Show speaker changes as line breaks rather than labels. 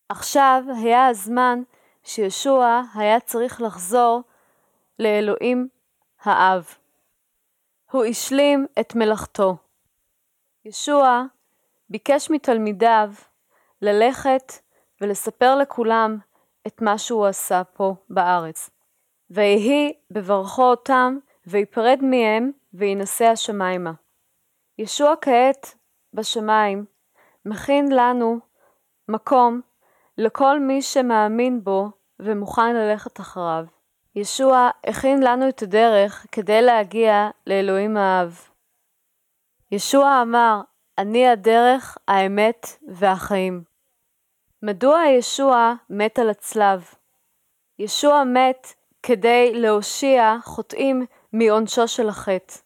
עכשיו היה הזמן שישוע היה צריך לחזור לאלוהים האב. הוא השלים את מלאכתו. ישוע ביקש מתלמידיו ללכת ולספר לכולם את מה שהוא עשה פה בארץ. ויהי בברכו אותם ויפרד מהם וינשא השמיימה. ישוע כעת בשמיים מכין לנו מקום לכל מי שמאמין בו ומוכן ללכת אחריו. ישוע הכין לנו את הדרך כדי להגיע לאלוהים האב. ישוע אמר, אני הדרך, האמת והחיים. מדוע ישוע מת על הצלב? ישוע מת כדי להושיע חוטאים מעונשו של החטא.